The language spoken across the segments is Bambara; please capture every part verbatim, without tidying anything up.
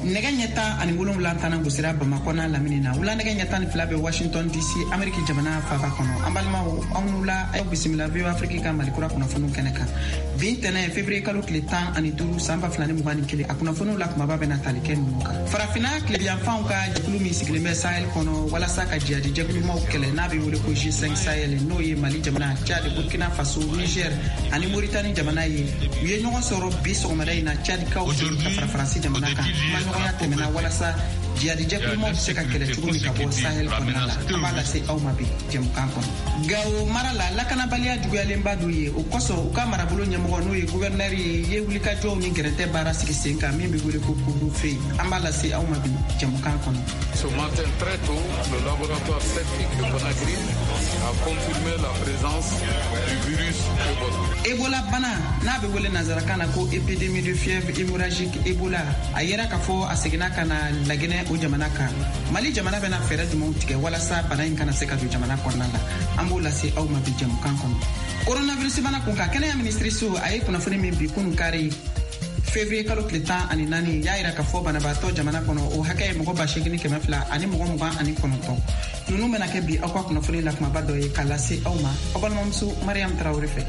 nega nyata ani wolon lantana gusira Bamako na laminina wula nega nyata ni flabe Washington D C America jamana fa ba kono ambalma amnula ay bismillah bi Afrika ka malikura kuna fonu keneka vingtene février kalo kile tan ani duru samba flani mugani kile akuna fonu la kuma babe na talike nuka farafina kile ya fan ka jekulu mi sigleme Sahel kono wala saka jiadi jekulu mo kele nabi wole ko G cinq Sahel no ye Mali jamana Tchad Burkina Faso Niger ani Mauritanie jamana ye ye ñogo soro bi so mada ina Tchad ka o France jamana ka man no ya temena wala sa jiadi jekulu mo se ka kele tugu mi ka bo Sahel kono la amala se au mabi jem kanko gawo marala la kana balia dugale mbadu ye o koso o ka marabulo nyamo no ye gouverneur ye wulika jo ni grete bara sikisenka mimbi gole ko kuru fe amala se au mabi jem kanko. Ce matin très tôt, le laboratoire scientifique de Conakry a confirmé la présence du virus Ebola. Ebola bana na be wole nazarakana ko épidémie de fièvre hémorragique Ebola ayera ka fo asegina kana lagene o jamana ka Mali jamana bena fere du montige wala sa bana in kana seka du jamana konnala ambola se au mabi jam kanko. Coronavirus bana ko ka kene ministre so ay kuna fone min bi kun kari février kalo kletan ani nani yaira ka fo bana bato jamana kono o hakay mo ba shegini ke mafla ani mo mo ba ani kono to nunu mena ke bi akwa kuna fone la kuma bado e kala se au ma obal momsu Mariam Traoré fe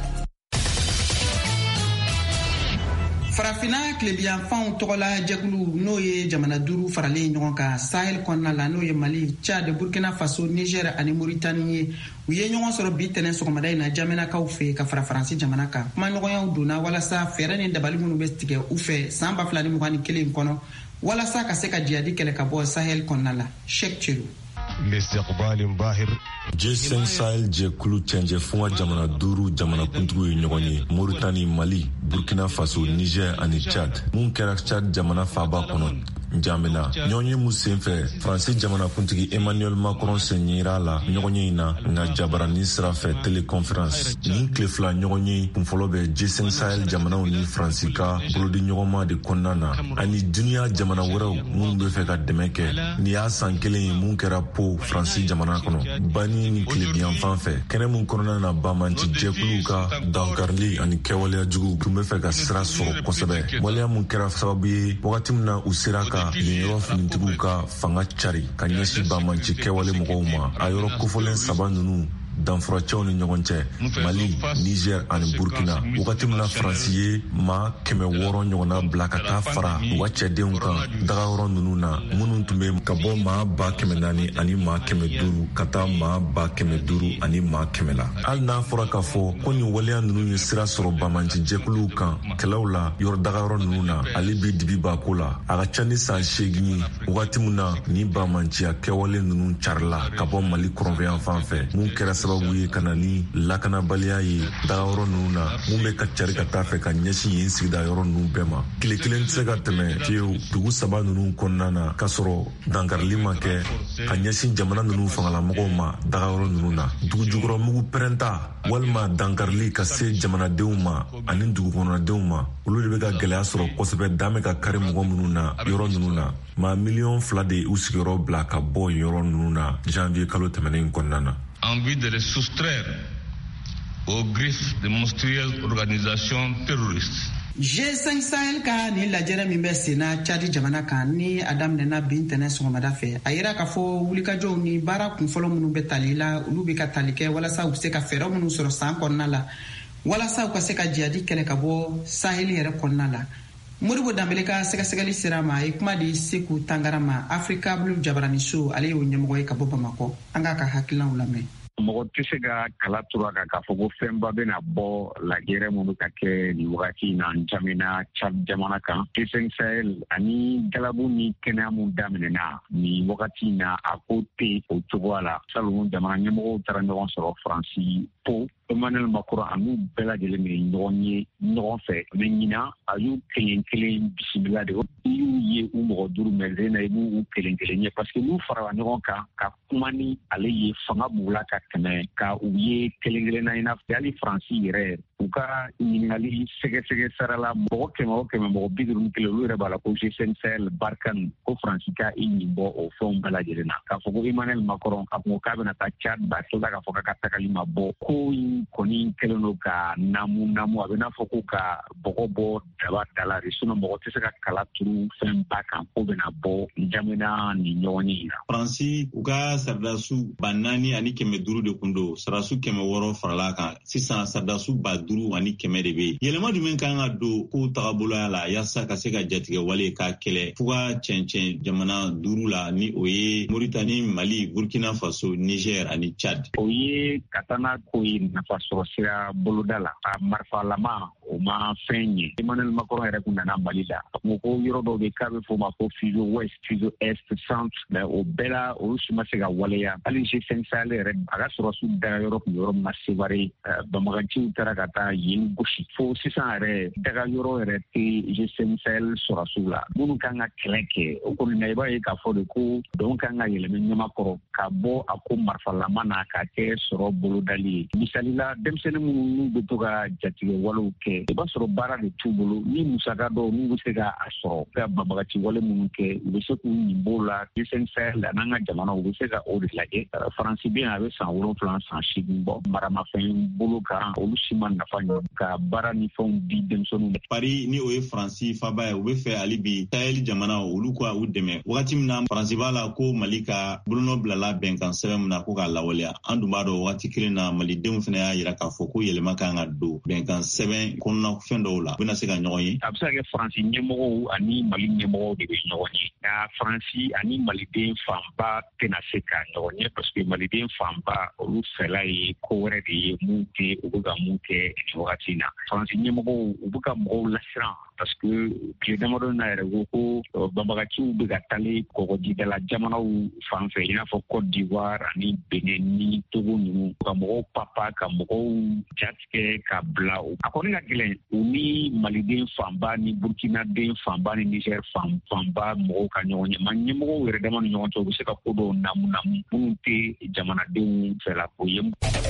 farafina klebian fan togola jagulu no ye jamana duru farale ñogon ka Sahel konna la no ye Mali Tchad Burkina Faso Niger ani Mauritanie u ye ñogon soro bi tenen sogomada ina jamana kaw fe ka fara faransi jamana ka kuma ñogon yaw dona wala sa fere ni dabali munu be stige u fe samba flani mugani kelen kono wala sa ka se ka jiadi kele ka bo Sahel konna la Sheikh Chelu G cinq Sahel jɛkulu cɛncɛ funga jamana duuru jamana kuntigiw ye ɲɔgɔn ye Mauritanie, Mali, Burkina Faso, Niger ani Tchad. Mun kɛra Tchad jamana faaba kɔnɔ Njamena ɲɔgɔn ye mun senfɛ Faransi jamana kuntigi Emmanuel Macron sen ɲira la ɲɔgɔn ye in na nka jabarani sira fɛ téléconférence. Nin tile fila ɲɔgɔn ye kunfɔlɔ bɛ G cinq Sahel jamanaw ni Faransi ka bolodi ɲɔgɔnma de kɔnɔna na ani duniya jamana wɛrɛw minnu bɛ fɛ ka dɛmɛ kɛ. Nin y'a san kelen ye mun kɛra Po Faransi jamana kɔnɔ. Bani ni tilebiyan fan fɛ kɛnɛ mun kɔnɔna na bamanci jɛkuluw ka dankarili ani kɛwaleya jugu tun bɛ fɛ ka sira sɔrɔ kosɛbɛ. Waleya mun kɛra sababu ye wagati min na u sera ka yen yɔrɔ finitigiw ka fanga cari ka ɲɛsi bamanci kɛwale mɔgɔw ma. A yɔrɔ kofɔlen saba ninnu danfuracɛw ni ɲɔgɔn cɛ Mali, Niger ani Burkina wagati min na Faransi ye maa kɛmɛ wɔɔrɔ ɲɔgɔnna bila ka taa fara u ka cɛdenw kan dagayɔrɔ ninnu na minnu tun bɛ ka bɔ maa ba kɛmɛ naani ani maa kɛmɛ duuru ka taa maa ba kɛmɛ duuru ani maa kɛmɛ la. Hali n'a fɔra k'a fɔ ko nin waleya ninnu ye sira sɔrɔ bamanci jɛkuluw kan kɛlɛw la yɔrɔ dagayɔrɔ ninnu na ale bi dibi b'a ko la. A ka ca ni san seegin ye wagati min na ni bamanciya kɛwale ninnu carila ka bɔ Mali kɔrɔnfɛyan fan fɛ mun kɛra sababu ye kana ni lakanabaliya ye dagayɔrɔ ninnu na mun bɛ ka cari ka taa fɛ ka ɲɛsin yen sigida yɔrɔ ninnu bɛɛ ma. Tile kelen tɛ se ka tɛmɛ fiyewu dugu saba ninnu kɔnɔna na k'a sɔrɔ dankarili ma kɛ ka ɲɛsin jamana ninnu fangalamɔgɔw ma dagayɔrɔ ninnu na. Dugu jukɔrɔ mugu pɛrɛnta walima dankarili ka se jamanadenw ma ani dugukɔnɔdenw ma olu de bɛ ka gɛlɛya sɔrɔ kosɛbɛ dan bɛ ka kari mɔgɔ minnu na yɔrɔ ninnu na. Maa miliyɔn fila de y'u sigiyɔrɔ bila ka bɔ yɔrɔ ninnu na janvier kalo tɛmɛnen kɔnɔna na. En vue de les soustraire aux griffes de monstrueuses organisations terroristes. G cinq Sahel ka ni lajɛrɛ min bɛ senna Tchad jamana kan ni a daminɛna bi ntɛnɛn sɔgɔmada fɛ a yira k'a fɔ wulikajɔw ni baara kunfɔlɔ minnu bɛ tali la olu bɛ ka tali kɛ walasa u bɛ se ka fɛɛrɛ minnu sɔrɔ san kɔnɔna la walasa u ka se ka jihadi kɛlɛ ka bɔ Sahel yɛrɛ kɔnɔna la. Modibo Dambele ka sɛgɛsɛgɛli sera ma a ye kuma di Seku Tangara ma Africa Blue jabarani so ale y'o ɲɛmɔgɔ ye ka bɔ Bamakɔ an k'a ka hakilinaw lamɛn. Mɔgɔ tɛ se ka kala tura kan k'a fɔ ko fɛnba bɛna bɔ lajɛrɛ minnu ka kɛ nin wagati in na Njamena Tchad jamana kan. G cinq Sahel ani galabu ni kɛnɛya mun daminɛna nin wagati in na a ko tɛ o cogoya la. Salon jamana ɲɛmɔgɔw taara ɲɔgɔn sɔrɔ Faransi Po. Emmanuel Macron an'u bɛɛ lajɛlen bɛ ɲɔgɔn ye ɲɔgɔn fɛ mɛ ɲina a y'u kelen kelen bisimila de i y'u ye u mɔgɔ duuru mɛ zena i b'u kelen kelen ye parce que n'u farala ɲɔgɔn kan ka kuma ni ale ye fanga b'u la ka tɛmɛ ka u ye kelen kelen na i n'a fɔ hali Faransi yɛrɛ u ka ɲininkali sɛgɛsɛgɛ sara la mɔgɔ kɛmɛ o kɛmɛ mɔgɔ bi duuru ni kelen olu yɛrɛ b'a la ko G cinq Sahel barkan ko Faransi ka i ɲin bɔ o fɛnw bɛɛ lajɛlen na k'a fɔ ko Emmanuel Macron a ko k'a bɛna taa Tchad ba tilala k'a fɔ k'a ka tagali ma bɔ ko in kɔni kɛlen don ka namu namu a bɛ n'a fɔ ko ka bɔgɔ bɔ daba dala de sinon mɔgɔ tɛ se ka kala turu fɛn ba kan ko bɛna bɔ N'Djamena ni ɲɔgɔn ye la. Faransi u ka saridasu ba naani ani kɛmɛ duuru de kun don saridasu kɛmɛ wɔɔrɔ farala kan sisan saridasu ba duuru ani kɛmɛ de bɛ yen yɛlɛma jumɛn kan ka don ko tagaboloya la yaasa ka se ka jatigɛ wale ka kɛlɛ fo ka cɛncɛn jamana duuru la ni o ye Mauritanie, Mali, Burkina Faso, Niger ani Chad. O ye ka taa n'a ko ye nafa sɔrɔ sira boloda la a marifalama o ma fɛn ye Emmanuel Macron yɛrɛ kun nana Mali la a ko ko yɔrɔ dɔw bɛ k'a bɛ fɔ ma ko fuseau ouest fuseau est centre mais o bɛɛ la olu si ma se ka waleya hali G cinq Sahel yɛrɛ a ka sɔrɔsiw daga yɔrɔ kun yɔrɔ min na Sévaré banbaganciw taara ka taa yen gosi fo sisan yɛrɛ daga yɔrɔ yɛrɛ tɛ G cinq Sahel sɔrɔsiw la minnu kan ka kɛlɛ kɛ o kɔni na i b'a ye k'a fɔ de ko dɔn kan ka yɛlɛmɛ ɲama kɔrɔ ka bɔ a ko marifalama na ka kɛ sɔrɔ bolodali ye misali la denmisɛnnin minnu n'u bɛ to ka jatigɛ walew kɛ i b'a sɔrɔ baara de t'u bolo ni musaka dɔw n'u bɛ se ka a sɔrɔ ka banbagaci wale minnu kɛ u bɛ se k'u ɲin b'o la G cinq Sahel a n'an ka jamana u bɛ se ka o de lajɛ Faransi bɛ yan a bɛ san wolonwula san seegin bɔ maramafɛn bolo kan olu si ma nafa ɲɔgɔn ka baara ni fɛnw di denmisɛnninw. Paris ni o ye Faransi faba ye u bɛ fɛ hali bi Sahel jamana olu ka u dɛmɛ wagati min na Faransi b'a la ko Mali ka bolonɔ bilala bɛnkan sɛbɛn min na ko k'a lawaleya an dun b'a dɔn wagati kelen na Malidenw fana y'a jira k'a fɔ ko yɛlɛma kan ka don bɛnkan sɛbɛn kɔnɔna fɛn dɔw la u bɛna se ka ɲɔgɔn ye. A bɛ se ka kɛ Faransi ɲɛmɔgɔw ani Mali ɲɛmɔgɔw de bɛ ɲɔgɔn ye nka Faransi ani Maliden fanba tɛna se ka ɲɔgɔn ye parce que Maliden fanba olu fɛla ye ko wɛrɛ de ye mun tɛ u bɛ ka mun kɛ nin wagati na Faransi ɲɛmɔgɔw u bɛ ka mɔgɔw lasiran parce que tile damadɔ na yɛrɛ ko ko banbagaciw bɛ ka taali kɔgɔjidala jamanaw fan fɛ i n'a fɔ Côte d'Ivoire ani Benin ni Togo ninnu ka mɔgɔw papa ka mɔgɔw jatigɛ ka bila a kɔni ka gɛlɛn u ni Maliden fanba ni Burkinaden fanba ni Niger fanba mɔgɔw ka ɲɔgɔn ye ma ɲɛmɔgɔw yɛrɛ dama ni ɲɔgɔn cɛ u bɛ se ka ko dɔw namu namu minnu tɛ jamanadenw fɛla ko ye.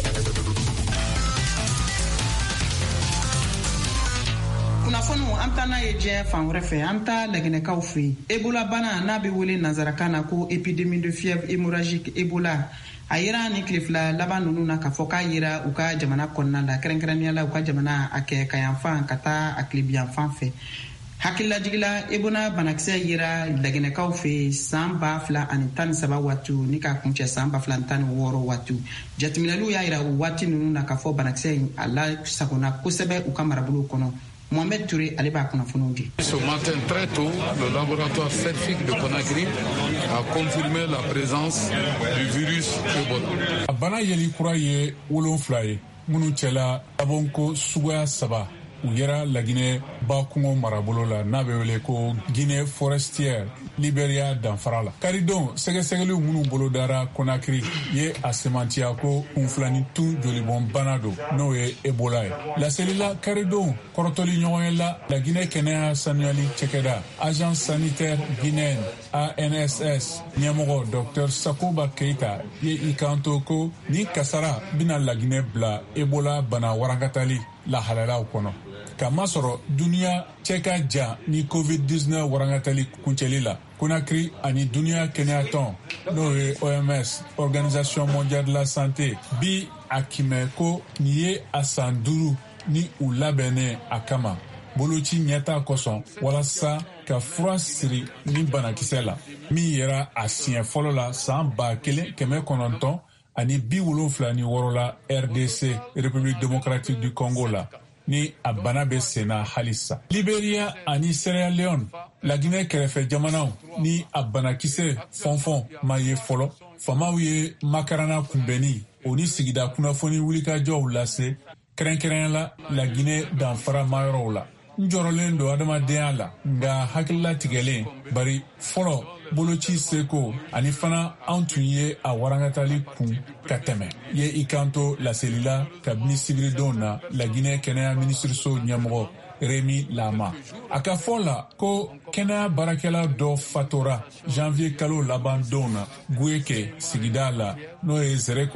kunnafoniw an taa n'a ye diɲɛ fan wɛrɛ fɛ an taa laginɛkaw fɛ yen Ebola bana n'a bɛ wele nanzarakan na ko épidémie de fièvre hémorragique Ebola a yera ni tile fila laban ninnu na k'a fɔ k'a yera u ka jamana kɔnɔna la kɛrɛnkɛrɛnnenya la u ka jamana a kɛ kayanfan ka taa a tilebiyanfan fɛ hakililajigila Ebola banakisɛ yera laginɛkaw fɛ san ba fila ani tan ni saba waati ni k'a kuncɛ san ba fila ani tan ni wɔɔrɔ waati jateminɛliw y'a yira o waati ninnu na k'a fɔ banakisɛ in a lasagona kosɛbɛ u ka marabolo kɔnɔ. Mohamed Touré ale b'a kunnafoniw di. Ce matin très tôt, le laboratoire scientifique de Conakry a confirmé la présence du virus Ebola. A bana yeli kura ye wolonfila ye minnu cɛla labɔnko suguya saba u yɛra Laginɛ bakungo marabolo la n'a bɛ wele ko Guinée forestière Libéria danfara la karidon sɛgɛsɛgɛliw minnu bolo dara Conakry ye a semantiya ko kunfilani tun jolibɔn bana don n'o ye Ebola ye laselila karidon kɔrɔtɔli ɲɔgɔn la Laginɛ kɛnɛya sanuyali cɛkɛda agence sanitaire guinéenne A N S S ɲɛmɔgɔ Dr Sakoba Keita ye i kanto ko ni kasara bina Laginɛ bila Ebola bana warankatali lahalalaw kɔnɔ kama sɔrɔ duniya cɛ ka ja ni covid dix-neuf warankatali kuncɛli la Conakry ani duniya kɛnɛyatɔn n'o ye O M S Organisation mondiale de la santé bi a kimɛ ko nin ye a san duuru ni u labɛnnen a kama boloci ɲɛta kosɔn walasa ka fura siri ni banakisɛ la min yɛra a siɲɛ fɔlɔ la san ba kelen kɛmɛ kɔnɔntɔn ani bi wolonfila ni wɔɔrɔ la R D C République démocratique du Congo la ni a bana bɛ senna halisa Libéria ani Sierra Leone Laginɛ kɛrɛfɛ jamanaw ni a banakisɛ fɔnfɔn ma ye fɔlɔ famaw ye makarana kunbɛnni o ni sigida kunnafoni wulikajɔw lase kɛrɛnkɛrɛnya la Laginɛ danfara mayɔrɔw la n jɔrɔlen don adamadenya la nka hakilila tigɛlen bari fɔlɔ boloci seko ani fana an tun ye a warankatali kun ka tɛmɛ ye i kanto laselila kabini sibiridon na Laginɛ kɛnɛya minisiriso ɲɛmɔgɔ Rémi Lama a ka fɔ la ko kɛnɛya baarakɛla dɔ fatora janvier kalo laban don na Gueke sigida la n'o ye Zɛrɛkɔrɔ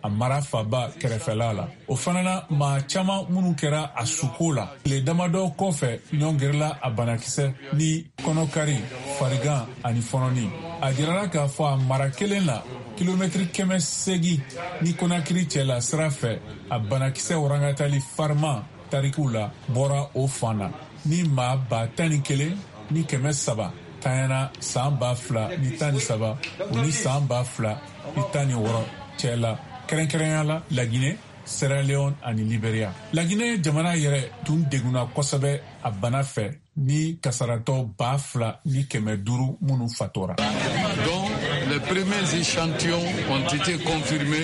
a mara faba kɛrɛfɛla la. O fana na maa caman minnu kɛra a suko la. Tile damadɔ kɔfɛ ɲɔgɔn gɛrɛla a banakisɛ ni kɔnɔkari, farigan ani fɔnɔni. A jirala k'a fɔ a mara kelen la kilomɛtiri kɛmɛ segi ni Konakiri cɛla sira fɛ a banakisɛ warangatali farima tarikiw la bɔra o fan na. Ni maa ba tan ni kelen ni kɛmɛ saba tanyana san ba fila ni tan ni saba o ni san ba fila ni tan ni wɔɔrɔ cɛ la kɛrɛnkɛrɛnya la Laginɛ, Sierra Leone ani Liberia. Laginɛ jamana yɛrɛ tun degunna kosɛbɛ a bana fɛ ni kasaratɔ ba fila ni kɛmɛ duuru minnu fatora. Donc, les premiers échantillons ont été confirmés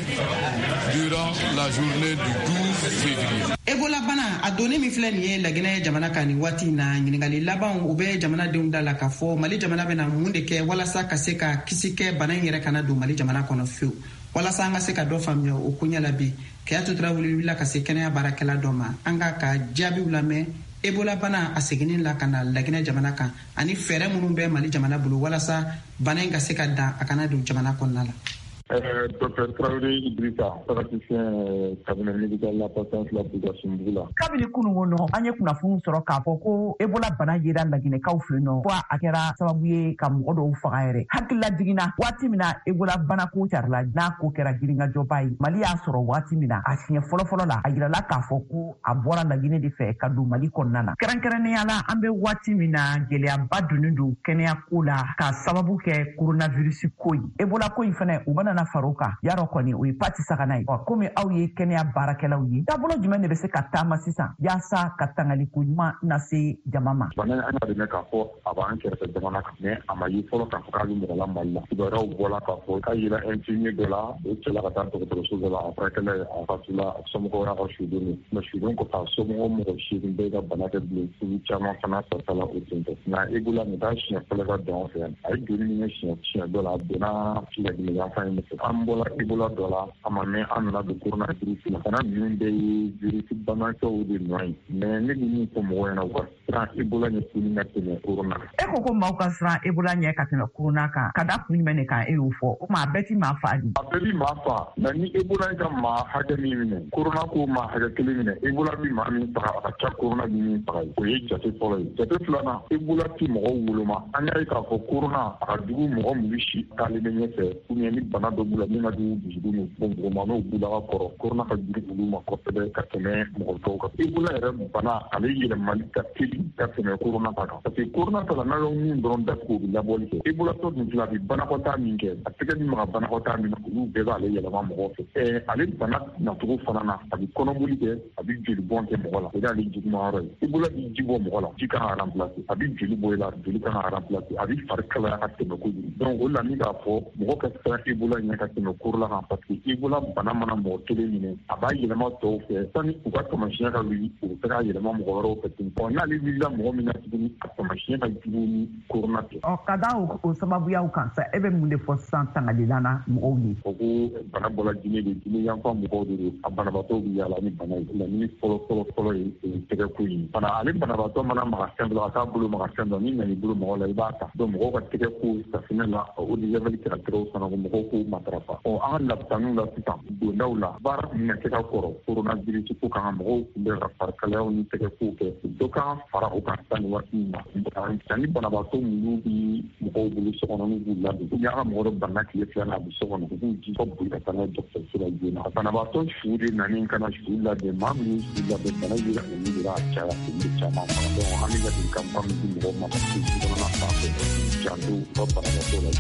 durant la journée du douze février. Ebola bana a donnen min filɛ nin ye Laginɛ jamana kan nin waati na ɲininkali laban u bɛ jamanadenw da la k'a fɔ Mali jamana bɛna mun de kɛ walasa ka se ka kisi kɛ bana in yɛrɛ kana don Mali jamana kɔnɔ fiyewu. Walasa an ka se ka dɔ faamuya o koɲɛ la bi Keyatu Tarawele wulila ka se kɛnɛya baarakɛla dɔ ma an ka ka jaabiw lamɛn Ebola bana a seginnin la ka na Laginɛ jamana kan ani fɛɛrɛ minnu bɛ Mali jamana bolo walasa bana in ka se ka dan a kana don jamana kɔnɔna la. Euh, Docteur Traoré Idrissa, praticien cabinet médical la patience la population bula. Kabini kunungo no an ye kunnafoni sɔrɔ k'a fɔ ko Ebola bana yera Laginɛkaw fɛ nɔ ko a kɛra sababu ye ka mɔgɔ dɔw faga yɛrɛ. Hakilila jiginna waati min na Ebola bana ko carila n'a ko kɛra giringajɔba ye. Mali y'a sɔrɔ waati min na a siɲɛ fɔlɔ-fɔlɔ la a yirala k'a fɔ ko a bɔra Laginɛ de fɛ ka don Mali kɔnɔna na. Kɛrɛnkɛrɛnnenya la an bɛ waati min na gɛlɛyaba donnen don kɛnɛya ko la ka sababu kɛ coronavirus ko ye. Ebola ko in fana u bɛna na far'o kan yarɔ kɔni o ye pati sabanan ye. Komi aw ye kɛnɛya baarakɛlaw ye taabolo jumɛn de bɛ se ka taama sisan yaasa ka tangaliko ɲuman lase jama ma. Bana an y'a dɛmɛ k'a fɔ a b'an kɛrɛfɛ jamana kan mɛ a ma ye fɔlɔ k'a fɔ k'a bɛ mɔgɔ la Mali la. Kibaruyaw bɔra k'a fɔ k'a yira infirmier dɔ la o cɛla ka taa dɔgɔtɔrɔso dɔ la a furakɛla a fatula a somɔgɔw y'a ka sudon ye mɛ sudon kɔfɛ a somɔgɔw mɔgɔ seegin bɛɛ ka bana kɛ bilen sugu caman fana sɔrɔla o ten tɛ nka Ebola nin taa siɲɛ fɔlɔ ka don an fɛ yan a ye joli min kɛ siɲɛ siɲɛ dɔ la a donna Laginɛ yan fan in fɛ an bɔra Ebola dɔ la a ma mɛn an nana don coronavirus la bana ninnu bɛɛ ye virus banakɛw de nɔ ye mɛ ne bɛ min fɔ mɔgɔw ɲɛna u ka siran Ebola ɲɛ tuguni ka tɛmɛ corona kan. E ko ko maaw ka siran Ebola ɲɛ ka tɛmɛ corona kan ka da kun jumɛn de kan e y'o fɔ o tuma a bɛɛ ti maa fa di. A bɛɛ bi maa fa nka ni Ebola ka maa hakɛ min minɛ corona ko maa hakɛ kelen minɛ Ebola bi maa min faga a ka ca corona bi min faga ye o ye jate fɔlɔ ye jate filanan Ebola ti mɔgɔw woloma an y'a ye k'a fɔ corona a ka jugu mɔgɔ min bɛ si taalen bɛ ɲɛfɛ ou bien ni bana dɔ b'u la min ka jugu dusukun ni bɔnbɔnmaniw b'u la ka kɔrɔ corona ka jugu olu ma kosɛbɛ ka tɛmɛ mɔgɔ tɔw kan. Ebola yɛrɛ bana ale yɛlɛmali ka teli ka tɛmɛ corona ta kan parce que corona ta la n'a y'o min dɔrɔn datugu o bɛ labɔli kɛ Ebola tɔ dun filɛ a bɛ banakɔtaa min kɛ a tɛgɛ min maga banakɔtaa min na olu bɛɛ b'ale yɛlɛma mɔgɔ fɛ ɛɛ ale bana nacogo fana na a bɛ kɔnɔboli kɛ a bɛ joli bɔn kɛ mɔgɔ la o y'ale juguman yɔrɔ ye Ebola bɛ ji bɔ mɔgɔ la ji kan ka remplacer a bɛ joli bɔ i la joli kan ka remplacer a bɛ fari kalaya ka tɛmɛ kojugu donc o la ni k'a fɔ mɔgɔ ka siran Ebola ɲɛ ka tɛmɛ corona kan parce que Ebola bana mana mɔgɔ kelen minɛ a b'a yɛlɛma tɔw fɛ sani u ka taamasiyɛn ka wuli u bɛ se k'a yɛlɛma mɔgɔ wɛrɛw fɛ tuguni ɔ n'ale wulila mɔgɔ min na tuguni a taamasiyɛn ka jugu ni corona tɛ. Ɔ ka da o sababuyaw kan sa e bɛ mun de fɔ sisan tangalila na mɔgɔw ye. o ko bana bɔra Guinée de Guinée yanfan mɔgɔw de don a banabaatɔw bɛ yaala ni bana ye laɲini fɔlɔ fɔlɔ fɔlɔ ye o ye tɛgɛko ye fana ale banabaatɔ mana maga fɛn dɔ a k'a bolo maga fɛn dɔ ni nan'i bolo mɔgɔ la i b'a ta donc mɔgɔw ka tɛgɛko safinɛ la o de yabali kɛra tɛgɛw fana ko mɔgɔw k'o matarafa ɔ an ka lapitaniw la sisan dondaw la baara min ka kɛ ka kɔrɔ coronavirus ko kan ka mɔgɔw kunbɛn ka farikalayaw ni tɛgɛkow kɛ dɔ kan fara o kan sisan nin waati in na ni banabaatɔ minnu bi mɔgɔw bolo so kɔnɔ n'u b'u ladon ou bien an ka mɔgɔ dɔ banna tile fila a bɛ so kɔnɔ u b'u ji ka boli ka taa n'a ye dɔgɔtɔrɔso la joona banabaatɔ su de nani ka na su labɛn maa minnu su labɛn bana yera olu de b'a caya olu de caman ma donc an bɛ ladilikan ba min di mɔgɔw ma parce que du kɔnɔna fan fɛ janto u ka banabaatɔ la.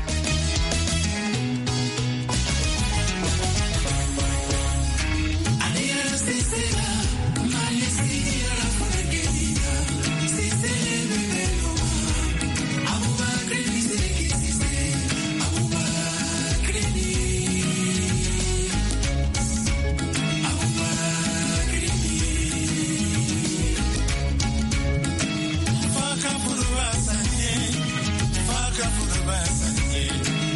Fuck up for the rest, yeah.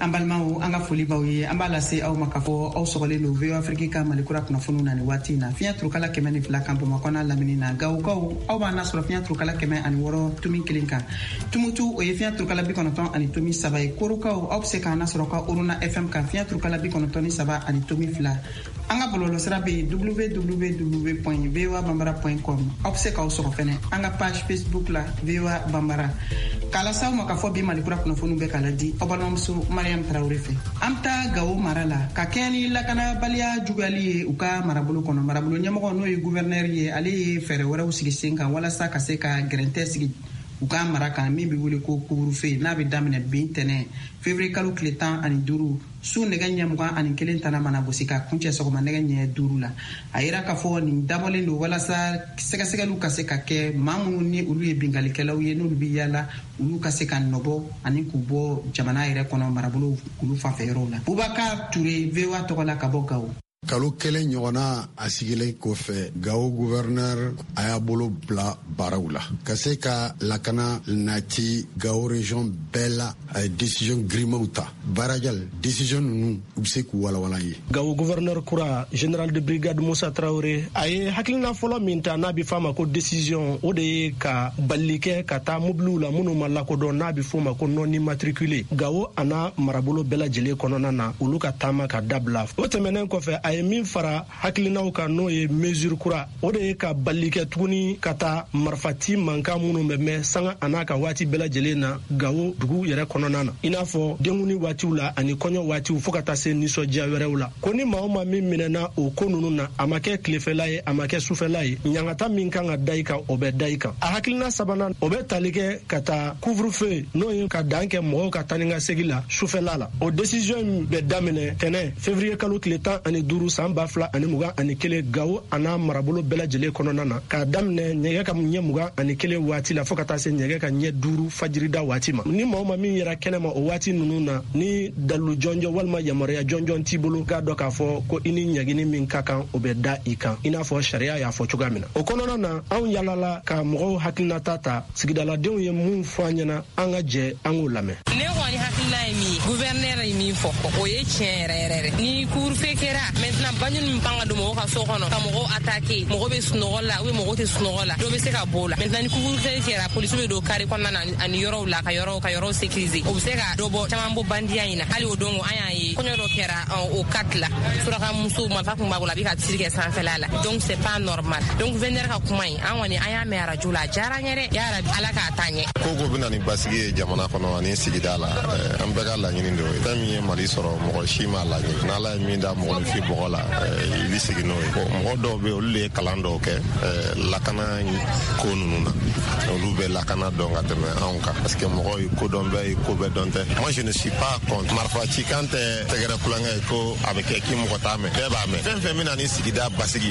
an balimaw an ka foli b'aw ye an b'a lase aw ma k'a fɔ aw sɔgɔlen don V O Afrique ka malikura kunnafoniw na nin waati in na fiɲɛ turukala kɛmɛ ni fila kan Bamakɔ n'a lamini na Gawokaw aw b'a nasɔrɔ fiɲɛ turukala kɛmɛ ani wɔɔrɔ tumi kelen kan Tumutu o ye fiɲɛ turukala bi kɔnɔntɔn ani tomi saba ye Korokaw aw bɛ se k'an nasɔrɔ ka Oruna F M kan fiɲɛ turukala bi kɔnɔntɔn ni saba ani tomi fila an ka bɔlɔlɔsira bɛ yen w w w point v o a bambara point com aw bɛ se k'aw sɔrɔ fɛnɛ an ka page Facebook la V O A Bambara k'a lase aw ma k'a fɔ bi malikura kunnafoniw bɛ k'a ladi aw balimamuso Mariam Tarawele fɛ an bɛ taa Gawo mara la ka kɛɲɛ ni lakanabaliya juguyali ye u ka marabolo kɔnɔ marabolo ɲɛmɔgɔ n'o ye gouverneur ye ale ye fɛɛrɛ wɛrɛw sigi sen kan walasa ka se ka gɛrɛntɛ sigi u ka mara kan min bɛ wele ko couvre-feu n'a bɛ daminɛ bi ntɛnɛn février kalo tile tan ani duuru su nɛgɛ ɲɛ mugan ani kelen tana mana gosi ka kuncɛ sɔgɔma nɛgɛ ɲɛ duuru la a yira k'a fɔ nin dabɔlen don walasa sɛgɛsɛgɛliw ka se ka kɛ maa minnu ni olu ye bingalikɛlaw ye n'olu bɛ yaala olu ka se ka nɔbɔ ani k'u bɔ jamana yɛrɛ kɔnɔ marabolo olu fanfɛ yɔrɔw la Bubakar Ture V O A tɔgɔ la ka bɔ Gawo. Kalo kelen ɲɔgɔnna a sigilen kɔfɛ Gawo gouverneur a y'a bolo bila baaraw la ka se ka lakana nati Gawo région bɛɛ la a ye décision girimaw ta baarajal décision ninnu u bɛ se k'u walawala ye. Gawo gouverneur kura général de brigade Musa Traoré a ye hakilina fɔlɔ min ta n'a bɛ fɔ a ma ko décision o de ye ka bali kɛ ka taa mobiliw la minnu ma lakodɔn n'a bɛ fɔ o ma ko non immatriculé Gawo a n'a marabolo bɛɛ lajɛlen kɔnɔna na olu ka taama ka dabila o tɛmɛnen kɔfɛ a ye min fara hakilinaw kan n'o ye mesure kura o de ye ka bali kɛ tuguni ka taa marifati mankan minnu bɛ mɛn sanga a n'a ka waati bɛɛ lajɛlen na Gawo dugu yɛrɛ kɔnɔna na i n'a fɔ denkuni waatiw la ani kɔɲɔ waatiw fo ka taa se nisɔndiya wɛrɛw la ko ni maa o maa min minɛna o ko ninnu na a ma kɛ tilefɛla ye a ma kɛ sufɛla ye ɲangata min kan ka da i kan o bɛ da i kan a hakilina sabanan o bɛ tali kɛ ka taa couvre-feu n'o ye ka dan kɛ mɔgɔw ka taa ni ka segin la sufɛla la o décision in bɛ daminɛ tɛnɛ février kalo tile tan ani duuru san ba fila ani mugan ani kelen Gawo a n'a marabolo bɛɛ lajɛlen kɔnɔna na k'a daminɛ ɲɛgɛ ka ɲɛ mugan ani kelen waati la fo ka taa se ɲɛgɛ ka ɲɛ duuru fajirida waati ma ni maa o maa min yɛrɛ kɛnɛma o waati ninnu na ni dalilu jɔnjɔn walima yamaruya jɔnjɔn t'i bolo k'a dɔn k'a fɔ ko i ni ɲagini min ka kan o bɛ da i kan i n'a fɔ sariya y'a fɔ cogoya min na o kɔnɔna na anw yalala ka mɔgɔw hakilinata ta sigidaladenw ye mun fɔ an ɲɛna an ka jɛ an k'o lamɛn. Ne kɔni hakilina ye min ye gouverneur ye min fɔ o ye tiɲɛ yɛrɛ yɛrɛ ni couvre-feu kɛra maintenant baɲu min pan ka don mɔgɔw ka so kɔnɔ ka mɔgɔw attaquer mɔgɔ bɛ sunɔgɔ la ou mɔgɔ tɛ sunɔgɔ la dɔ bɛ se ka bɔ o la maintenant ni couvre-feu kɛra policiers bɛ don carré kɔnɔna na ani yɔrɔw la ka yɔrɔw ka yɔrɔw sécuriser o bɛ se ka dɔ bɔ caman bɔ bandiya in na hali o don an y'a ye kɔɲɔ dɔ kɛra o quatre la suraka muso marifa kun b'a bolo a bɛ ka tisiri kɛ sanfɛla la donc c'est pas normal donc gouverneur ka kuma in an kɔni an y'a mɛn arajo la a diyara n ye dɛ yarabi ala k'a taa ɲɛ. ko ko bɛna ni basigi ye jamana kɔnɔ ani sigida la an bɛɛ ka laɲini de ye fɛn min ye Mali sɔrɔ mɔgɔ si m'a laɲini n'ala ye min da mɔgɔninfin bɔgɔ la i bɛ segin n'o ye mɔgɔ dɔw bɛ olu de ye kalan dɔw kɛ lakana ko ninnu na olu bɛ lakana dɔn ka tɛmɛ anw kan parce que mɔgɔ ye ko dɔn bɛɛ ye ko bɛɛ dɔn tɛ moi je ne suis pas contre marifa ci kan tɛ tɛgɛrɛ kulonkɛ ye ko a bɛ kɛ k'i mɔgɔ t'a mɛn bɛɛ b'a mɛn fɛn fɛn bɛ na ni sigida basigi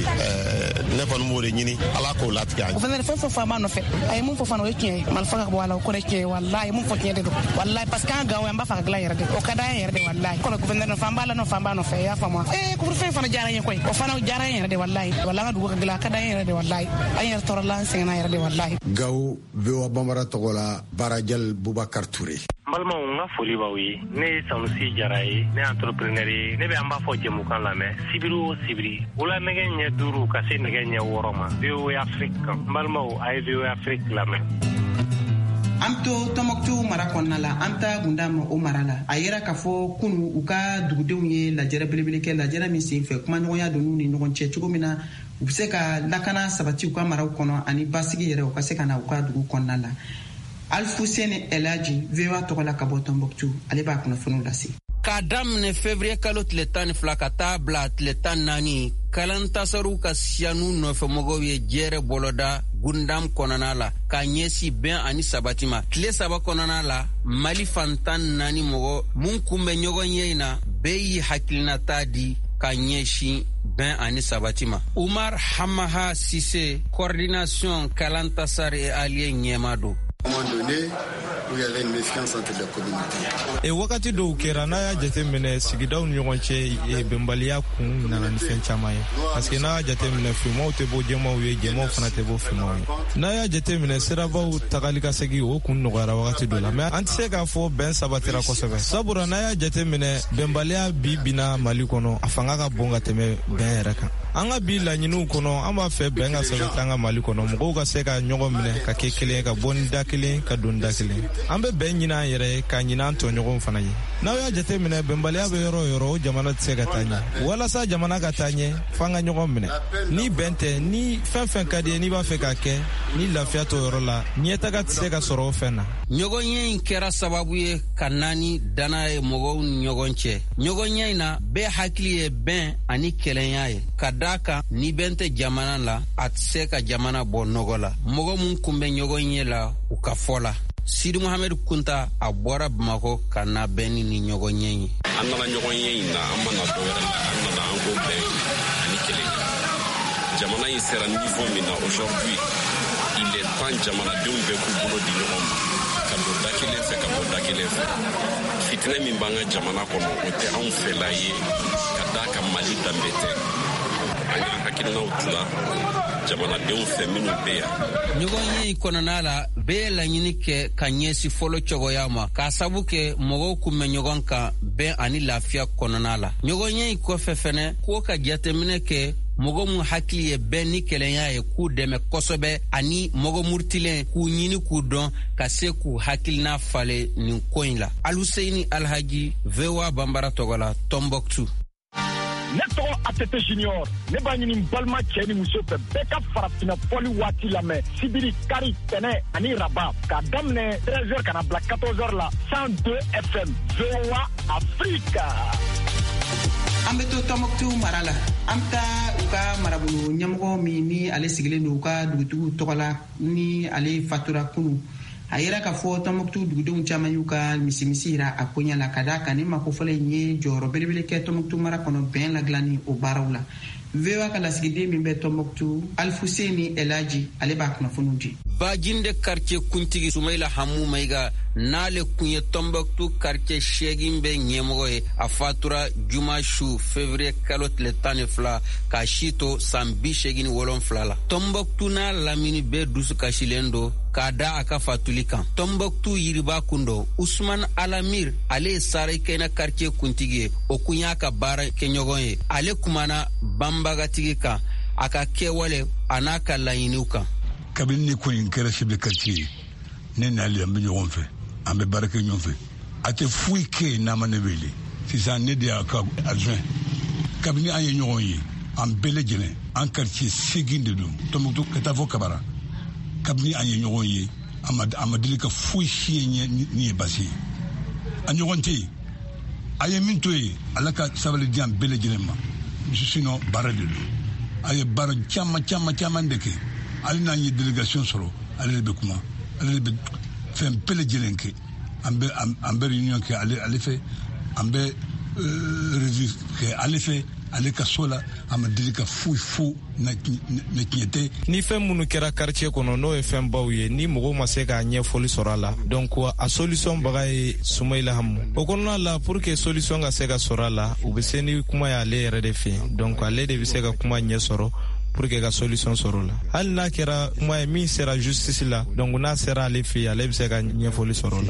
ne kɔni b'o de ɲini ala k'o latigɛ an ye. o fana fɛn fɛn fɔ a b'a nɔfɛ a ye mun fɔ fana o ye tiɲɛ ye marifa ka bɔ a la o kɔrɔ ye tiɲɛ ye walayi mun fɔ tiɲɛ de don walayi parce que an Gawo an b'a fɛ ka dilan yɛrɛ de o ka d'an ye yɛrɛ de walayi kɔrɔ gouverneur nɔfɛ an b'a la nɔfɛ an b'a nɔfɛ i y'a faamu ee couvre-feu fana diyara n ye koyi o fana diyara n yɛrɛ de walayi walayi an ka dugu ka dilan a ka d'an ye yɛrɛ de walayi an yɛrɛ tɔɔrɔ la an sɛgɛnna yɛrɛ de walayi. Gawo V O A Bambara tɔgɔ la Barajal Bubakar Ture. N balimaw n ka foli b'aw ye ne ye Sanusi Jara ye ne ye entrepreneur ye ne bɛ an b'a fɔ jɛmukan lamɛn sibiri o sibiri wula nɛgɛ ɲɛ duuru ka se nɛgɛ ɲɛ wɔɔrɔ ma V O A Afrique kan n balimaw a ye V O A Afrique lamɛn. an to Tɔnbɔkutu mara kɔnɔna la an ta gunda ma o mara la a yera k'a fɔ kunu u ka dugudenw ye lajɛrɛ belebele kɛ lajɛrɛ min sen fɛ kumaɲɔgɔnya donn'u ni ɲɔgɔn cɛ cogo min na u bɛ se ka lakana sabati u ka maraw kɔnɔ ani basigi yɛrɛ u ka se ka na u ka dugu kɔnɔna la. Alfuseni Elaji V O A tɔgɔ la ka bɔ Tɔnbɔkutu ale b'a kunnafoniw lase. K'a daminɛ février kalo tile tan ni fila ka taa bila tile tan naani kalan tasaru ka siyanu nɔfɛmɔgɔw ye jɛrɛ bɔlɔda gundam kɔnɔna la k'a ɲɛsi bɛn ani sabati ma tile saba kɔnɔna la Mali fantan naani mɔgɔ mun kun bɛ ɲɔgɔn ye in na bɛɛ y'i hakilinata di ka ɲɛsin bɛn ani sabati ma. Umar Hamaha Sise coordination kalan tasar et allié ɲɛma don. À un moment donné, où il y avait une méfiance entre les communautés. E wakati dɔw kɛra n'a y'a jateminɛ sigidaw ni ɲɔgɔn cɛ bɛnbaliya kun nana ni fɛn caman ye parce que n'a y'a jateminɛ fimaw tɛ bɔ jɛmaw ye jɛmaw fana tɛ bɔ fimaw ye n'a y'a jateminɛ sirabaw tagali ka segin o kun nɔgɔyara wagati dɔ la mais an tɛ se k'a fɔ bɛn sabatira kosɛbɛ sabula n'a y'a jateminɛ bɛnbaliya bi bina Mali kɔnɔ a fanga ka bon ka tɛmɛ bɛn yɛrɛ kan an ka bi laɲiniw kɔnɔ an b'a fɛ bɛn ka sɛbɛn an ka Mali kɔnɔ mɔgɔw ka se ka ɲɔgɔn minɛ ka kɛ kelen ka bɔ ni da kelen ka don da kelen an bɛ bɛn ɲini an yɛrɛ ye ka ɲini an tɔɲɔgɔnw fana ye n'aw y'a jateminɛ bɛnbaliya bɛ yɔrɔ o yɔrɔ o jamana tɛ se ka taa ɲɛ walasa jamana ka taa ɲɛ f'an ka ɲɔgɔn minɛ ni bɛn tɛ ni fɛn fɛn ka di ye n'i b'a fɛ k'a kɛ ni lafiya t'o yɔrɔ la ɲɛtaga tɛ se ka sɔrɔ o fɛn na ɲɔgɔnye in kɛra sababu ye ka naani danna ye mɔgɔw ni ɲɔgɔn cɛ ɲɔgɔnye in na bɛɛ hakili ye bɛn ani kɛlɛnya ye ka daa kan ni bɛn tɛ jamana la a tɛ se ka jamana bɔ nɔgɔ la mɔgɔ min kun bɛ ɲɔgɔnye la u ka fɔ la Sidi Mohamed Kunta a bɔra Bamako ka na bɛn ni ɲɔgɔnye ye an nana ɲɔgɔnye in na an mana dɔ wɛrɛ la an nana an ko bɛn ani kɛlɛnya jamana in sera niveau min na aujourd'hui il est temps jamanadenw bɛɛ k'u bolo di ɲɔgɔn ma ka don da kelen fɛ ka bɔ da kelen fɛ fitinɛ min b'an ka jamana kɔnɔ o tɛ anw fɛla ye ka daa ka Mali danbe tɛ an y'an hakilinaw tila jamanadenw fɛ minnu bɛ yan ɲɔgɔnye in kɔnɔna la bɛɛ laɲini kɛ ka ɲɛsi fɔlɔ cogoya ma k'a sabu kɛ mɔgɔw kun bɛ ɲɔgɔn kan bɛn ani lafiya kɔnɔna la ɲɔgɔnye in kɔfɛ fɛnɛ ko ka jateminɛ kɛ mɔgɔ mun hakili ye bɛn ni kɛlɛnya ye k'u dɛmɛ kosɛbɛ ani mɔgɔ murutilen k'u ɲini k'u dɔn ka se k'u hakilina fale nin ko in la Alhuseini Alhaji V O A Bambara tɔgɔ la Tombouctou ne tɔgɔ Atete Junior ne b'a ɲini balima cɛ ni muso fɛ bɛɛ ka farafina fɔli waati lamɛn sibiri kari tɛnɛ ani raba k'a daminɛ treize heures kana bila quatorze heures la cent deux F M V O A Afrique. An bɛ to Tombouctou mara la an bɛ taa u ka marabolo ɲɛmɔgɔ min ni ale sigilen don u ka dugutigiw tɔgɔ la ni ale fatura kunu a yɛrɛ ka fɔ Tombouctou dugudenw caman y'u ka misimisi yira a koɲɛ la ka daa kan ni makofɔlɔ in ye jɔyɔrɔ belebele kɛ Tombouctou mara kɔnɔ bɛn ladilanni o baaraw la V O A ka lasigiden min bɛ Tombouctou Alhuseini Elhaji ale b'a kunnafoniw di Bajinde quartier kuntigi Sumaila Hamu Maiga n'ale kun ye Tombouctou quartier seegin bɛ ɲɛmɔgɔ ye a fatura juma su février kalo tile tan ni fila k'a si to san bi seegin ni wolonfila la Tombouctou n'a lamini bɛɛ dusu kasilen don k'a da a ka fatuli kan Tombouctou yiriba kun dɔ Usman Alamir ale ye Sarakɛnɛ quartier kuntigi ye o kun y'a ka baara kɛɲɔgɔn ye ale kumana banbagatigi kan a ka kɛwale a n'a ka laɲiniw kan kabini ni ko in kɛra chef de quartier ne n'ale an bɛ ɲɔgɔn fɛ an bɛ baara kɛ ɲɔgɔn fɛ a tɛ foyi kɛ yen n'a ma ne wele sisan ne de y'a ka adjoint kabini an ye ɲɔgɔn ye an bɛɛ lajɛlen an quartier seegin de don Tombouctou ka taa fɔ Kabara kabini an ye ɲɔgɔn ye a ma deli ka foyi si ye ni ye basi ye a ɲɔgɔn tɛ yen a ye min to yen ala ka sabali di an bɛɛ lajɛlen ma sinon baara de don a ye baara caman caman caman de kɛ ale n'an ye délégation sɔrɔ ale de bɛ kuma ale de bɛ fɛn bɛɛ lajɛlen kɛ an bɛ an bɛ réunion kɛ ale ale fɛ an bɛ revue kɛ ale fɛ ale ka so la a ma deli ka foyi fo na tiɲɛ tɛ ni fɛn minnu kɛra quartier kɔnɔ n'o ye fɛn baw ye ni mɔgɔw ma se k'a ɲɛfɔli sɔrɔ a la donc a solution baga ye Sumaila Hamu o kɔnɔna la pour que solution ka se ka sɔrɔ a la u bɛ se ni kuma ye ale yɛrɛ de fɛ donc ale de bɛ se ka kuma ɲɛ sɔrɔ pour que ka solution sɔrɔ la hali n'a kɛra kuma ye min sera justice la donc n'a sera ale fɛ ale bɛ se ka ɲɛfɔli sɔrɔ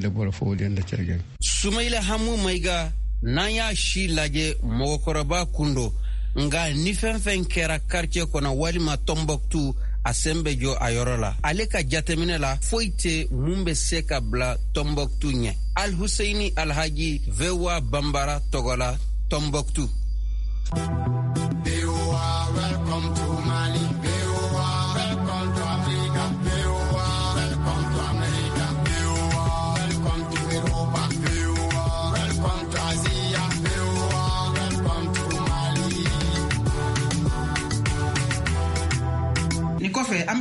la Sumaila Hamu Maiga n'an y'a si lajɛ mɔgɔkɔrɔba kun don nga ni fɛn fɛn kɛra quartier kɔnɔ walima Tombouctou a sen bɛ jɔ a yɔrɔ la ale ka jateminɛ la foyi tɛ mun bɛ se ka bila Tombouctou ɲɛ Alhuseini Alhaji V O A Bambara tɔgɔ la Tombouctou. kɔfɛ an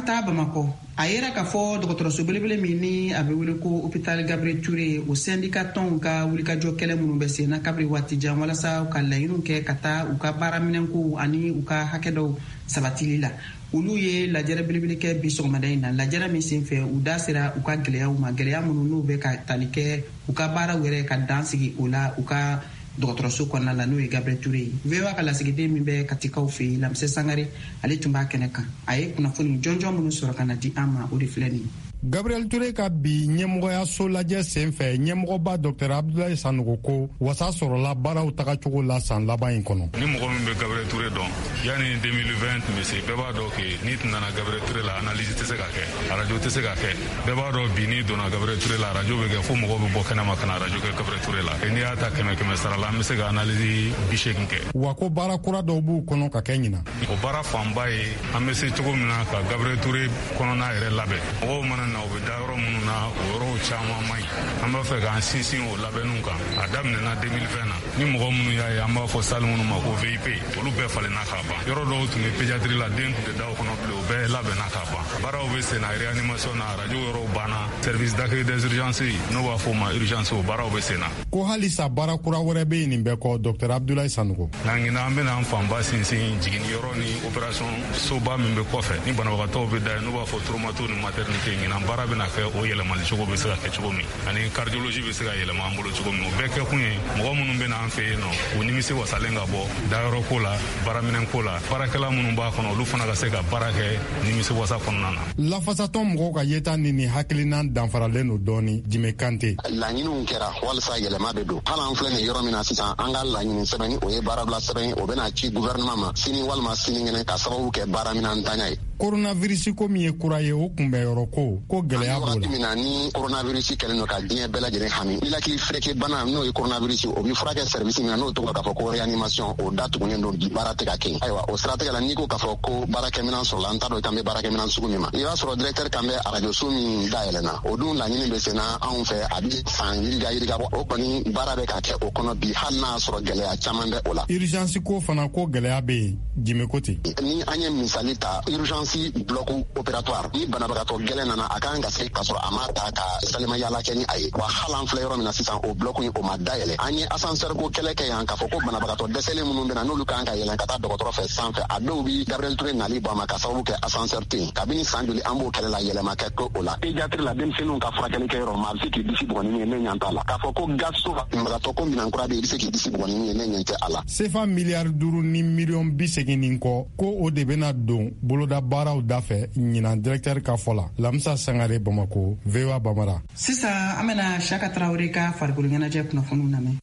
an ta Bamako a yera k'a fɔ dɔgɔtɔrɔso belebele min ni a bɛ wele ko hôpital Gabriel Touré o syndicat tɔnw ka wulikajɔ kɛlɛ minnu bɛ sen na kabiri waati jan walasa u ka laɲiniw kɛ ka taa u ka baaraminɛnko ani u ka hakɛ dɔw sabatili la. Olu ye lajɛrɛ belebele kɛ bi sɔgɔmada in na. Lajɛrɛ min sen fɛ u da sera u ka gɛlɛyaw ma, gɛlɛya minnu n'u bɛ ka tali kɛ u ka baaraw yɛrɛ ka dan sigi o la u ka dɔgɔtɔrɔso kɔnɔna la n'o ye Gabriel Touré ye. V O A ka lasigiden min bɛ Katikaw fɛ yen, Lamise Sangare, ale tun b'a kɛnɛ kan. A ye kunnafoni jɔnjɔn minnu sɔrɔ ka na di an ma, o de filɛ nin ye. Gabriel Touré ka bi ɲɛmɔgɔyaso lajɛ sen fɛ ɲɛmɔgɔba Dr Abdoulaye Sanogo ko wasa sɔrɔla baaraw tagacogo la san laban in kɔnɔ. Ni mɔgɔ min bɛ Gabriel Touré dɔn yanni deux mille vingt tun bɛ se bɛɛ b'a dɔn ke n'i tun nana Gabriel Touré la analyse tɛ se ka kɛ, arajo tɛ se ka kɛ. Bɛɛ b'a dɔn bi n'i donna Gabriel Touré la arajo bɛ kɛ fo mɔgɔw bɛ bɔ kɛnɛma ka na arajo kɛ Gabriel Touré la. N'i y'a ta kɛmɛ kɛmɛ sara la an bɛ se ka analyse bi seegin kɛ. Wa ko baara kura dɔw b'u kɔnɔ ka kɛ ɲina. O baara fanba ye an bɛ se cogo min na ka Gabriel Touré kɔnɔna yɛrɛ labɛn. Mɔgɔw mana na u bɛ da yɔrɔ minnu na o yɔrɔw caman man ɲi. An b'a fɛ k'an sinsin o labɛnniw kan. A daminɛna deux mille vingt na. Ni mɔgɔ minnu y'a ye an b'a fɔ salle minnu ma ko V I P olu bɛɛ falenna k'a ban. Yɔrɔ dɔw tun bɛ pédiatrie la den tun tɛ da o kɔnɔ bilen o bɛɛ labɛnna k'a ban. Baaraw bɛ sen na réanimation na arajo yɔrɔw banna. Service d'accueil des urgences n'o b'a fɔ o ma urgence o baaraw bɛ sen na. Ko halisa baara kura wɛrɛ bɛ yen nin bɛɛ kɔ Dr Abdoulaye Sanogo. N'an an bɛna an fanba sinsin jiginniyɔrɔ ni opération soba min bɛ kɔfɛ ni banabagatɔw bɛ da yen n'o b'a fɔ traumato ni maternité ɲinan baara bɛna kɛ o yɛlɛmali cogo bɛ se ka kɛ cogo min ani cardiologie bɛ se ka yɛlɛma an bolo cogo min o bɛɛ kɛ kun ye mɔgɔ minnu bɛ na an fɛ yen nɔ u nimisi wasalen ka bɔ dayɔrɔ ko la baaraminɛn ko la baarakɛla minnu b'a kɔnɔ olu fana ka se ka baara kɛ nimisi wasa kɔnɔna na. Lafasatɔ mɔgɔw ka yeta ni ni hakilinan danfaralen no dɔɔni Jime Kante. Laɲiniw kɛra walasa yɛlɛma bɛ don hali an filɛ nin yɔrɔ min na sisan an ka laɲini sɛbɛnni o ye baarabila sɛbɛn o bɛna ci gouvernement ma sini walima sini kɛnɛ ka sababu kɛ baaraminɛn ntanya ye. Coronavirus ko min ye kura ye o kunbɛyɔrɔ ko ko gɛlɛya b'o la. Min na ni coronavirus kɛlen don ka diɲɛ bɛɛ lajɛlen hami ninakili fereke bana n'o ye coronavirus o bɛ furakɛ service min na n'o tɔgɔ k'a fɔ ko réanimation o datugulen don bi baara tɛ ka kɛ ayiwa o siratigɛ la n'i ko k'a fɔ ko baarakɛminɛn sɔrɔla an t'a dɔn k'an bɛ baarakɛminɛn sugu min ma i b'a sɔrɔ directeur kan bɛ arajo so min dayɛlɛnna o dun laɲini bɛ sen na anw fɛ a bɛ san yiriga yiriga bɔ o kɔni baara bɛ ka kɛ o kɔnɔ bi hali n'a sɔrɔ gɛlɛya caman bɛ o la. Urgence ko fana ko gɛlɛya bɛ yen Jime ko ten. Ni an ye misali ta urgence bloc opératoire ni banabagatɔ gɛlɛn nana a kan ka se ka sɔrɔ a ma ta ka salima yala kɛ ni a ye wa hali an filɛ yɔrɔ min na sisan o bloc in o ma dayɛlɛ an ye ascenseur ko kɛlɛ kɛ yan k'a fɔ ko banabagatɔ dɛsɛlen minnu bɛ na n'olu kan ka yɛlɛn ka taa dɔgɔtɔrɔ fɛ sanfɛ a dɔw bi Gabriel Touré nali bɔ a ma ka sababu kɛ ascenseur tɛ yen kabini san joli an b'o kɛlɛ la yɛlɛma kɛ ko o la pédiatrie la denmisɛnninw ka furakɛli kɛ yɔrɔ ma a bɛ se k'i disi bugɔni ye ne ɲɛ t'a la k'a fɔ ko gaz so banabagatɔ ko minan kura bɛ yen i bɛ se k'i disi bugɔni ye ne ɲɛ tɛ a la. sefa miliyari duuru ni miliyɔn bi segin nin kɔ ko o de bɛna don boloda baaraw da fɛ ɲinan directeur ka fɔ la Lamisa Sangare Bamako V O A Bamara. Sisan an bɛna Saka Traoré ka farikolo ɲɛnajɛ kunnafoniw lamɛn.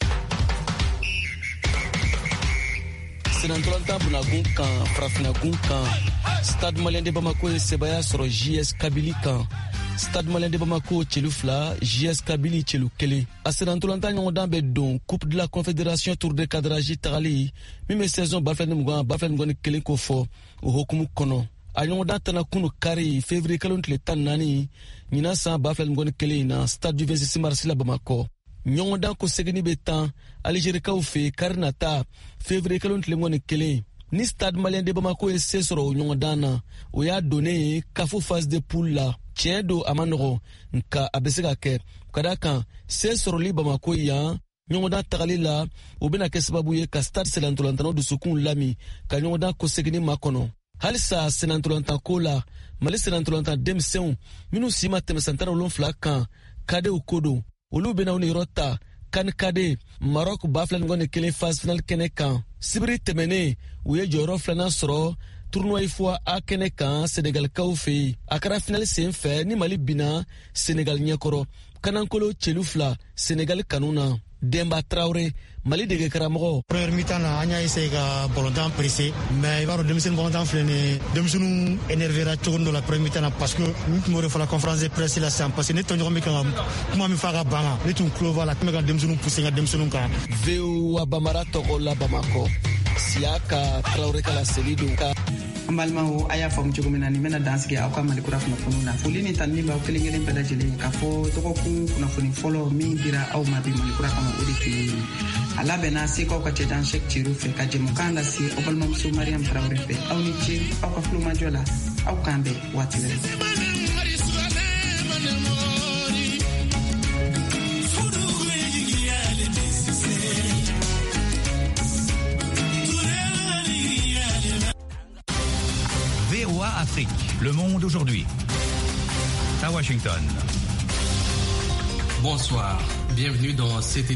Senatolanta Bunagun kan Farafinnagun kan Stade Malien de Bamako ye sebaya sɔrɔ J S Kabylie kan Stade Malien de Bamako cɛlu fila J S Kabylie cɛlu kelen a senatolanta ɲɔgɔndan bɛ don Coupe de la Confédération Tour de cadrage tagali min bɛ saison ba fila ni mugan ba fila ni mugan ni kelen ko fɔ o hukumu kɔnɔ a ɲɔgɔndan tɛna kunu kari février kalo tile tan naani ɲinan san ba fila ni mugan ni kelen na Stade du vingt-six mars la Bamakɔ ɲɔgɔndan ko segini bɛ tan Algérikaw fɛ kari nata février kalo tile mugan ni kelen ni Stade Malien de Bamako ye se sɔrɔ o ɲɔgɔndan na o y'a donnen kafo phase de poule la tiɲɛ don a ma nɔgɔ nka a bɛ se ka kɛ ka da kan se sɔrɔli Bamako yan ɲɔgɔndan tagali la o bɛna kɛ sababu ye ka Stade senatolantanaw dusukun lami ka ɲɔgɔndan ko segini makɔnɔ halisa senatolantan ko la Mali senatolantan denmisɛnw minnu si ma tɛmɛ san tan ni wolonwula kan kadew ko don olu bɛna u ni yɔrɔ ta kan kade Maroc ba fila ni mugan ni kelen phase finale kɛnɛ kan sibiri tɛmɛnen u ye jɔyɔrɔ filanan sɔrɔ tournoi fois A kɛnɛ kan Senegalikaw fɛ yen a kɛra finale sen fɛ ni Mali bina Senegal ɲɛkɔrɔ kanankolo cɛlu fila Senegal kanu na Demba Traoré Mali dege karamɔgɔ. Première mi-temps na an y'a essayé ka ballontan pressé mais i b'a dɔn denmisɛnnin ballontan filɛ nin ye denmisɛnninw énervera cogo dɔ la première mi-temps na parce que n tun b'o de fɔ la conférence de presse la sisan parce que ne tɔɲɔgɔn bɛ kan ka kuma min fɔ a ka ban kan ne tun tulo b'a la n bɛ ka denmisɛnninw pousser n ka denmisɛnninw kan. V O A Bamara tɔgɔ la Bamakɔ Siaka Traoré ka laseli don ka. An balimaw a y'a faamu cogo min na nin bɛna dansigi aw ka Malikura kunnafoniw na foli ni tanuni b'aw kelen kelen bɛɛ lajɛlen k'a fɔ dɔgɔkun kunnafoni fɔlɔ min dira aw ma bi Malikura kama o de tun ye a labɛnna sekaw ka cɛdan Sɛki Cero fɛ ka jɛmukan lase aw balimamuso Mariam Traoré fɛ aw ni ce aw ka kulomajɔ la. aw k'an bɛn waati wɛrɛ. V O A Afrique, le monde aujourd'hui. À Washington. Bonsoir, bienvenue dans cette